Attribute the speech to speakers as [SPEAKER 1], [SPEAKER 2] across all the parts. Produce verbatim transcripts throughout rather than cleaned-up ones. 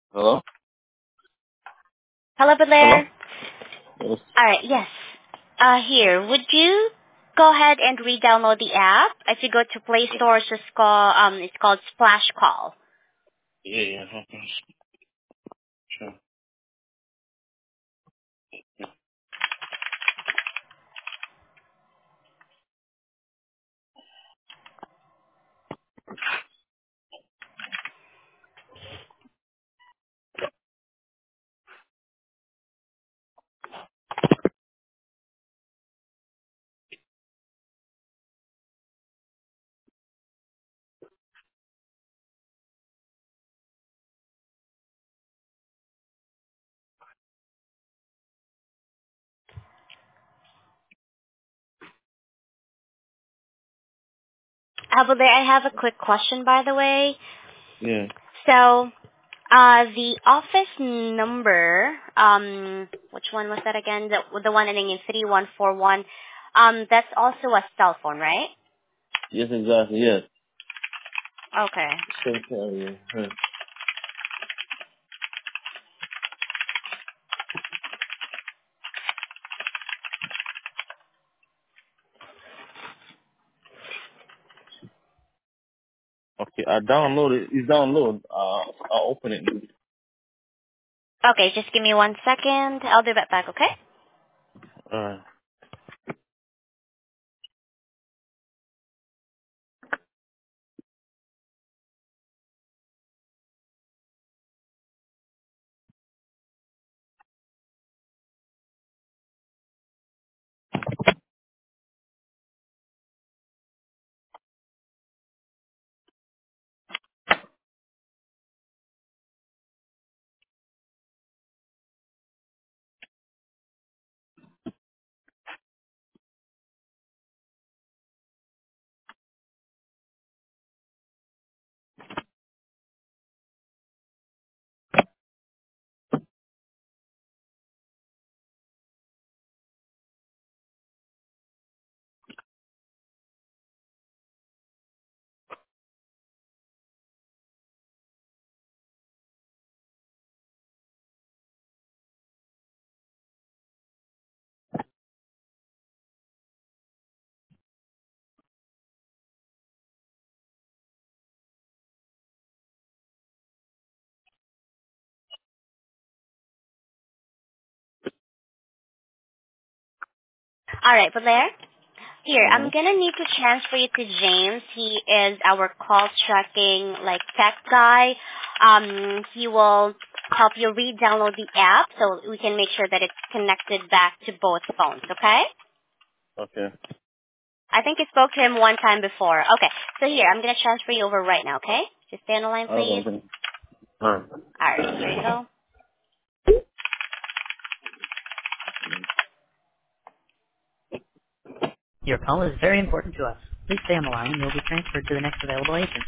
[SPEAKER 1] Hello?
[SPEAKER 2] Hello,
[SPEAKER 1] Hello?
[SPEAKER 2] Blair.
[SPEAKER 1] Yes.
[SPEAKER 2] All right, yes. Uh, here, would you go ahead and re-download the app? If you go to Play Store, just call, um, it's called Splash Call.
[SPEAKER 1] Yeah, yeah. Okay. Sure.
[SPEAKER 2] Uh, but Blair, I have a quick question, by the way.
[SPEAKER 1] Yeah.
[SPEAKER 2] So, uh, the office number, um, which one was that again? The, the one ending in three one four one. Um, that's also a cell phone, right?
[SPEAKER 1] Yes, exactly. Yes.
[SPEAKER 2] Okay.
[SPEAKER 1] Same carrier. Huh. Okay, I downloaded. It's download. Uh, I'll open it.
[SPEAKER 2] Okay, just give me one second. I'll be right back, okay?
[SPEAKER 1] Alright.
[SPEAKER 2] All right, Blair. Here, I'm
[SPEAKER 1] Uh-huh.
[SPEAKER 2] gonna need to transfer you to James. He is our call tracking like tech guy. Um, he will help you re-download the app so we can make sure that it's connected back to both phones. Okay?
[SPEAKER 1] Okay.
[SPEAKER 2] I think you spoke to him one time before. Okay, so here I'm gonna transfer you over right now. Okay? Just stay on the line, please.
[SPEAKER 1] Okay. Alright.
[SPEAKER 2] All right, here you go. Your call is very important to us. Please stay on the line and you'll be transferred to the next available agent.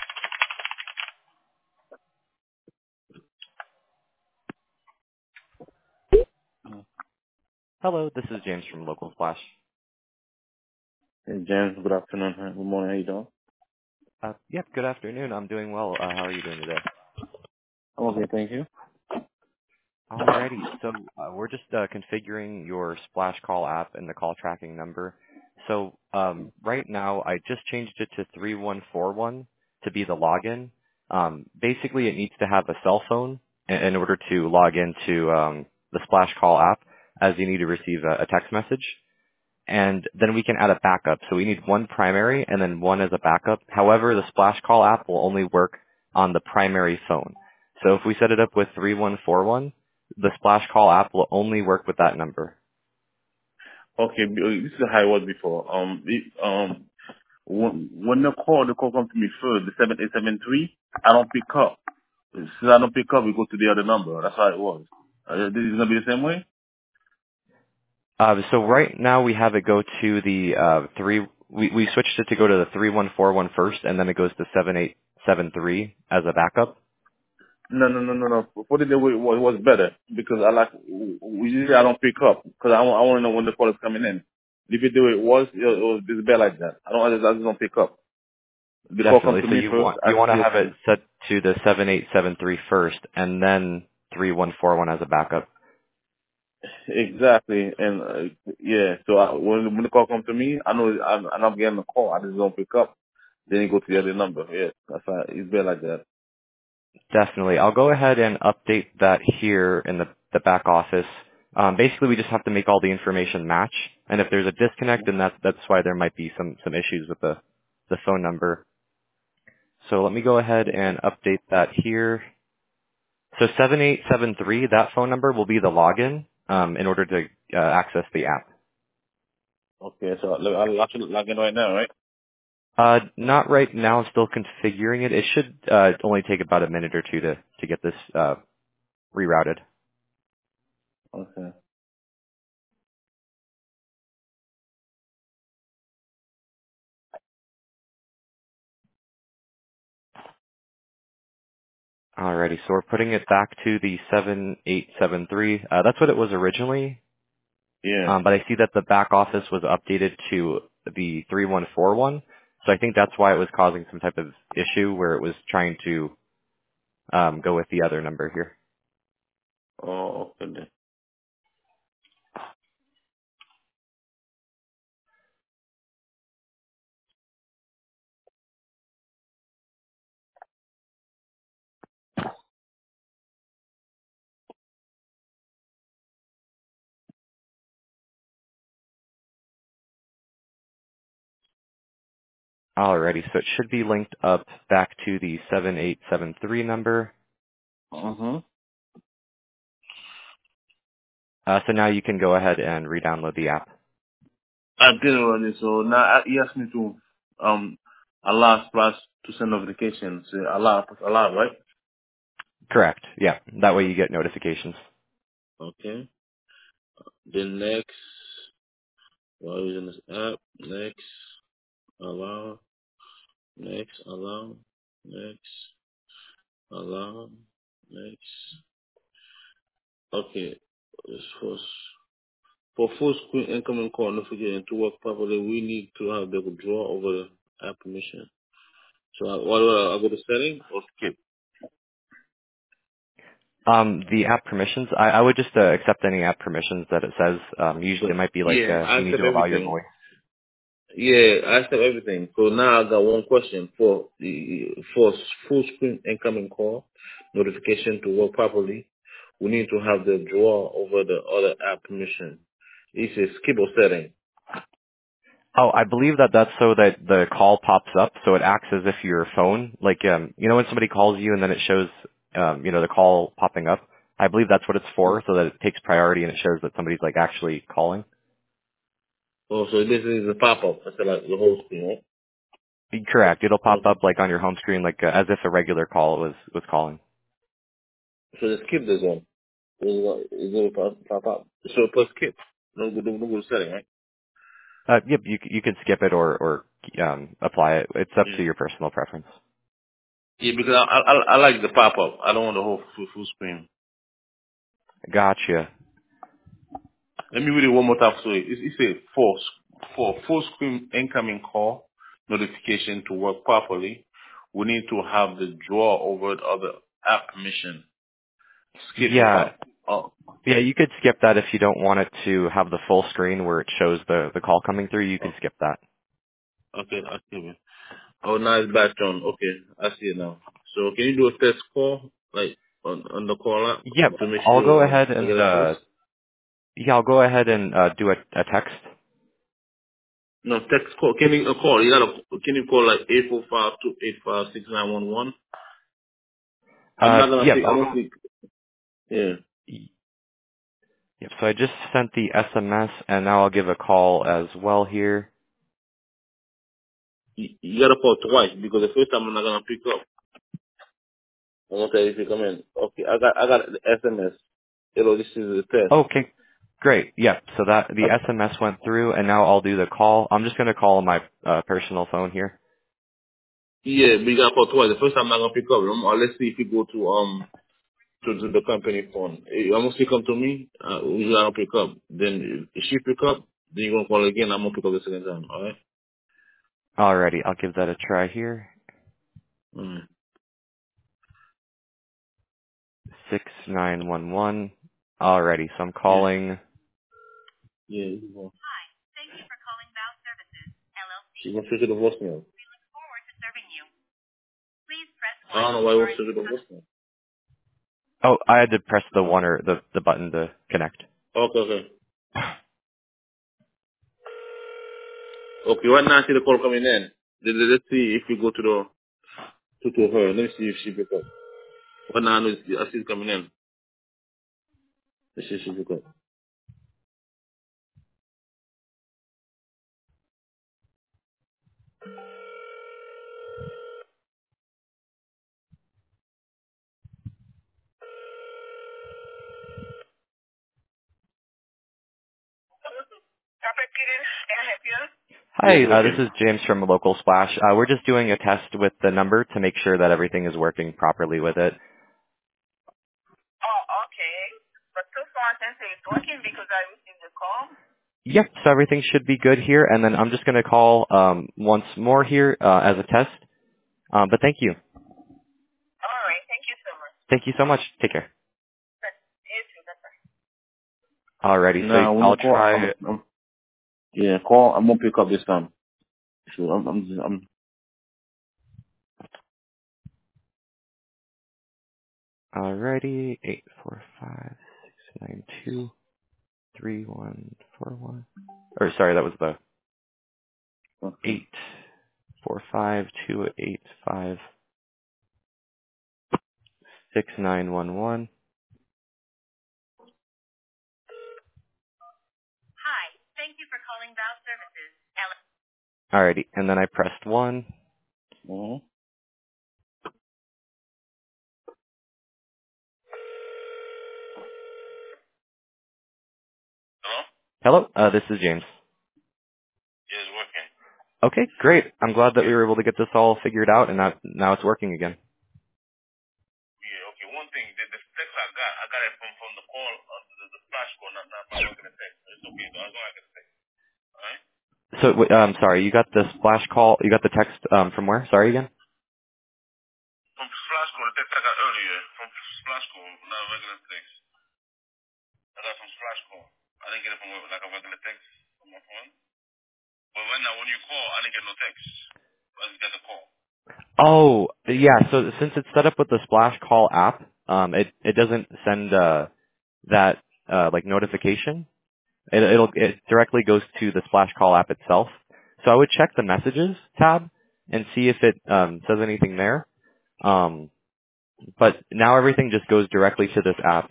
[SPEAKER 2] Hello, this is James from Local Flash.
[SPEAKER 1] Hey, James. Good afternoon. Huh? Good morning. How you doing?
[SPEAKER 2] Uh, yep, good afternoon. I'm doing well. Uh, how are you doing today?
[SPEAKER 1] I'm okay. Thank you.
[SPEAKER 2] Alrighty, so uh, we're just uh, configuring your Splash Call app and the call tracking number. So um, right now, I just changed it to three one four one to be the login. Um, basically, it needs to have a cell phone in, in order to log into um, the Splash Call app, as you need to receive a, a text message. And then we can add a backup. So we need one primary and then one as a backup. However, the Splash Call app will only work on the primary phone. So if we set it up with three one four one, the Splash Call app will only work with that number.
[SPEAKER 1] Okay. b- uh, This is how it was before. Um, it, um, when, when the call, the call comes to me first, the seven eight seven three, I don't pick up. Since I don't pick up, we go to the other number. That's how it was. Uh, this is gonna be the same way.
[SPEAKER 2] Uh, so right now we have it go to the uh, three. We, we switched it to go to the three one four one first, and then it goes to seven eight seven three as a backup.
[SPEAKER 1] No, no, no, no, no. For the day it was, it was better because I like, usually I don't pick up because I, want- I want to know when the call is coming in. If you do it was, it was, it's better like that. I don't, I just, I just don't pick up. The call come
[SPEAKER 2] Definitely.
[SPEAKER 1] to
[SPEAKER 2] So
[SPEAKER 1] me
[SPEAKER 2] you
[SPEAKER 1] first.
[SPEAKER 2] want
[SPEAKER 1] I
[SPEAKER 2] you want to
[SPEAKER 1] see
[SPEAKER 2] have
[SPEAKER 1] it.
[SPEAKER 2] it set to the seven eight seven three first, and then three one four one as a backup.
[SPEAKER 1] Exactly, and uh, yeah. So I, when when the call come to me, I know I'm, and I'm getting the call. I just don't pick up. Then you go to the other number. Yeah, that's how it's been like that.
[SPEAKER 2] Definitely. I'll go ahead and update that here in the, the back office. Um, basically, we just have to make all the information match, and if there's a disconnect, then that's that's why there might be some some issues with the the phone number. So let me go ahead and update that here. So seven eight seven three, that phone number will be the login um, in order to uh, access the app.
[SPEAKER 1] Okay, so look, I'll actually log in right now, right?
[SPEAKER 2] Uh, not right now. I'm still configuring it. It should uh, only take about a minute or two to to get this uh, rerouted.
[SPEAKER 1] Okay.
[SPEAKER 2] Alrighty, so we're putting it back to the seven eight seven three. Uh, that's what it was originally,
[SPEAKER 1] Yeah.
[SPEAKER 2] um, but I see that the back office was updated to the three one four one. So I think that's why it was causing some type of issue where it was trying to um, go with the other number here.
[SPEAKER 1] Oh, okay then.
[SPEAKER 2] Alrighty, so it should be linked up back to the seven eight seven three number.
[SPEAKER 1] Mhm.
[SPEAKER 2] Uh, so now you can go ahead and re-download the app.
[SPEAKER 1] I did already. So now I- he asked me to um allow Splash to send notifications. Uh, allow, allow, right?
[SPEAKER 2] Correct. Yeah, that way you get notifications.
[SPEAKER 1] Okay. Then next, while using this app, next, allow, next, allow, next, allow, next. Okay. This first. For full screen incoming call notification to work properly, we need to have the withdraw over the app permission. So I, what do I, I go to setting or skip?
[SPEAKER 2] Um, the app permissions, I, I would just uh, accept any app permissions that it says. Um, usually it might be like
[SPEAKER 1] Yeah,
[SPEAKER 2] uh,
[SPEAKER 1] I
[SPEAKER 2] you need
[SPEAKER 1] accept
[SPEAKER 2] to allow your
[SPEAKER 1] everything.
[SPEAKER 2] voice.
[SPEAKER 1] Yeah, I accept everything. So now I got one question for the for full screen incoming call notification to work properly. We need to have the drawer over the other app permission. It says skip or setting.
[SPEAKER 2] Oh, I believe that that's so that the call pops up, so it acts as if your phone, like um, you know when somebody calls you and then it shows, um, you know, the call popping up. I believe that's what it's for, so that it takes priority and it shows that somebody's like actually calling.
[SPEAKER 1] Oh, so this is a pop up instead of like the whole screen, right?
[SPEAKER 2] Correct. It'll pop
[SPEAKER 1] Okay.
[SPEAKER 2] up like on your home screen, like uh, as if a regular call was was calling.
[SPEAKER 1] So just skip this one. Is it pop pop up? So plus skip. No go no go to setting, right?
[SPEAKER 2] Uh, yep, you c- you can skip it or or um, apply it. It's up
[SPEAKER 1] Yeah.
[SPEAKER 2] to your personal preference.
[SPEAKER 1] Yeah, because I I I I like the pop up. I don't want the whole full, full screen.
[SPEAKER 2] Gotcha.
[SPEAKER 1] Let me read it one more time. So it, it says for, for full screen incoming call notification to work properly, we need to have the drawer over the other app permission. Skip the
[SPEAKER 2] Yeah,
[SPEAKER 1] pop. Oh,
[SPEAKER 2] yeah, you could skip that if you don't want it to have the full screen where it shows the the call coming through. You can
[SPEAKER 1] oh
[SPEAKER 2] skip that.
[SPEAKER 1] okay, I see it. Oh, now it's back on. Okay, I see it now. So can you do a test call, like on, on the call app
[SPEAKER 2] Yep,
[SPEAKER 1] to make
[SPEAKER 2] I'll go
[SPEAKER 1] sure um,
[SPEAKER 2] ahead
[SPEAKER 1] I
[SPEAKER 2] and
[SPEAKER 1] get a service?
[SPEAKER 2] uh, yeah, I'll go ahead and uh, do a, a text.
[SPEAKER 1] No, text call. Can you uh, call? You gotta, can you call like eight four five two eight five six nine one one? I'm
[SPEAKER 2] Uh,
[SPEAKER 1] not gonna
[SPEAKER 2] yep,
[SPEAKER 1] pick, I'm
[SPEAKER 2] I'll,
[SPEAKER 1] gonna pick, yeah.
[SPEAKER 2] yep. So I just sent the S M S, and now I'll give a call as well here.
[SPEAKER 1] You, you gotta call twice because the first time I'm not gonna pick up. I'm gonna tell you if you come in. Okay, I got I got the S M S. Hello, this is the test.
[SPEAKER 2] Okay, great. Yep. So that the
[SPEAKER 1] I,
[SPEAKER 2] S M S went through, and now I'll do the call. I'm just gonna call on my uh, personal phone here.
[SPEAKER 1] yeah, but you gotta call twice. The first time I'm not gonna pick up. Um, uh, let's see if you go to um to, to the company phone. Eh, I'm gonna see come to me. Uh, you gotta pick up. Then if she pick up, then you're gonna call again. I'm gonna pick up the second time. All right.
[SPEAKER 2] Alrighty, I'll give that a try here.
[SPEAKER 1] Mm.
[SPEAKER 2] six nine one one. Alrighty, so I'm
[SPEAKER 1] Yeah.
[SPEAKER 2] calling.
[SPEAKER 1] Yeah. You go. She went straight to the voicemail. I don't know why it went straight to the voicemail.
[SPEAKER 2] Oh, I had to press the one or the the button to connect.
[SPEAKER 1] Okay, okay. Okay, right now I see the call coming in. Let- let- Let's see if we go to the to, to her. Let me see if she pick up. Right now I know it's- I see it coming in. Let's see if she pick up. Yes,
[SPEAKER 2] Hi, uh, this
[SPEAKER 1] okay.
[SPEAKER 2] is James from Local Splash. Uh, we're just doing a test with the number to make sure that everything is working properly with it. Yep, so everything should be good here, and then I'm just going to call um, once more here uh, as a test. Um, but thank you. Thank you so much. Take care. Alrighty, so
[SPEAKER 1] Now when you
[SPEAKER 2] I'll
[SPEAKER 1] call,
[SPEAKER 2] try.
[SPEAKER 1] I'm, I'm yeah, call. I'm gonna pick up this time. Sure, I'm, I'm, just, I'm.
[SPEAKER 2] Alrighty, eight four five six nine two three one four one. Or sorry, that was the
[SPEAKER 1] Okay.
[SPEAKER 2] eight four five two eight five six nine one one. Alrighty, and then I pressed one.
[SPEAKER 1] Uh-huh. Hello?
[SPEAKER 2] Hello, uh, this is James.
[SPEAKER 1] Yeah, it's working.
[SPEAKER 2] Okay, great. I'm glad that we
[SPEAKER 1] Yeah.
[SPEAKER 2] were able to get this all figured out, and that now it's working again.
[SPEAKER 1] Yeah, okay. One thing, the, the text I got, I got it from, from the call, uh, the, the flash call, not, not, not working the text. It's okay, as long as I get the text. Alright?
[SPEAKER 2] So, w- um, sorry, you got the splash call. You got the text um, from where? Sorry again.
[SPEAKER 1] From flash call, the text I got earlier, from flash call, not regular text. I got from flash call. I didn't get it from like a regular text from my phone. But when now, when you call, I didn't get no text. I just got the call.
[SPEAKER 2] Oh, yeah. So since it's set up with the Splash Call app, um, it it doesn't send uh, that uh, like notification. It, it'll it directly goes to the Splash Call app itself. So I would check the messages tab and see if it um, says anything there. Um, but now everything just goes directly to this app.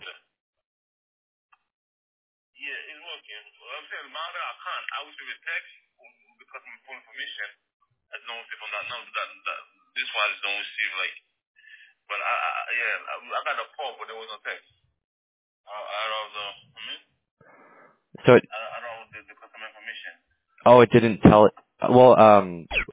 [SPEAKER 1] Yeah, it's working. Well, I'm saying, my other account, I was with text because of my full information. I don't receive from that number. That, that, this one I just don't receive, like, but I, I yeah, I, I got a call, but there was no text. I, I don't know, I mean,
[SPEAKER 2] So it
[SPEAKER 1] I, I don't know the, the customer information.
[SPEAKER 2] oh, it didn't tell it. Well, um,